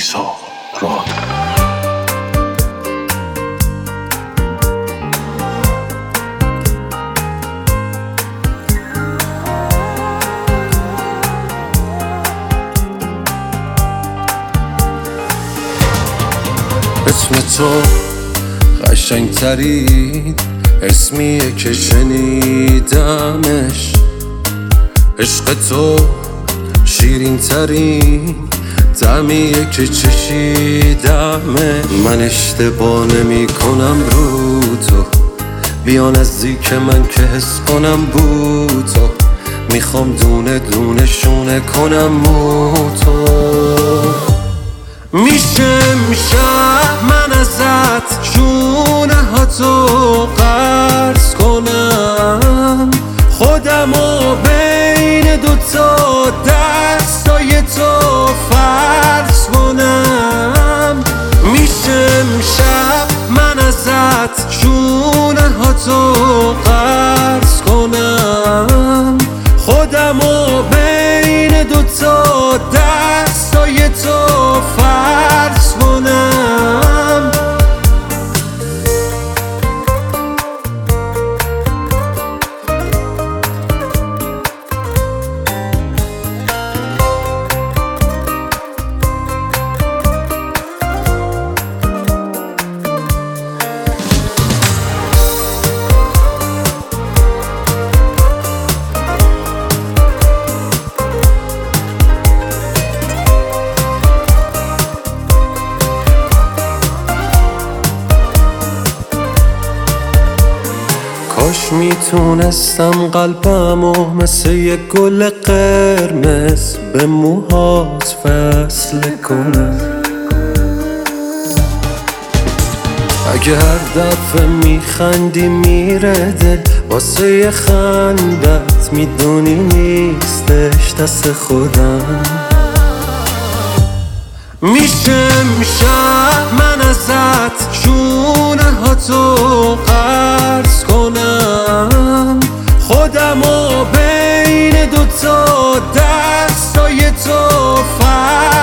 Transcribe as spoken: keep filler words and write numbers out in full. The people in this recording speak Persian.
ایسا راد. اسم تو قشنگ ترین اسمیه که شنیدمش، عشق تو شیرین ترین طعمیه که چشیدمه. من اشتباه نمی کنم رو تو، بیا نزدیک من که حس کنم بو تو، میخوام دونه دونه شونه کنم مو تو. میشه میشه من ازت شونه ها تو قرض کنم، خودمو بین دوتا دستای تو فرض کنم. میشه میشه من ازت شونه ها تو قرض کنم، خودمو بین دوتا دستای تو فرض کنم. کاش میتونستم قلبمو مثل یه گل قرمز به موهات وصل کنم. اگه هر دفعه میخندی میره دل، واسه یه خندت میدونی نیستش دست خودم. میشه میشه من ازت شونه ها تو قرض کنم، خودمو بین دوتا دستای تو فرض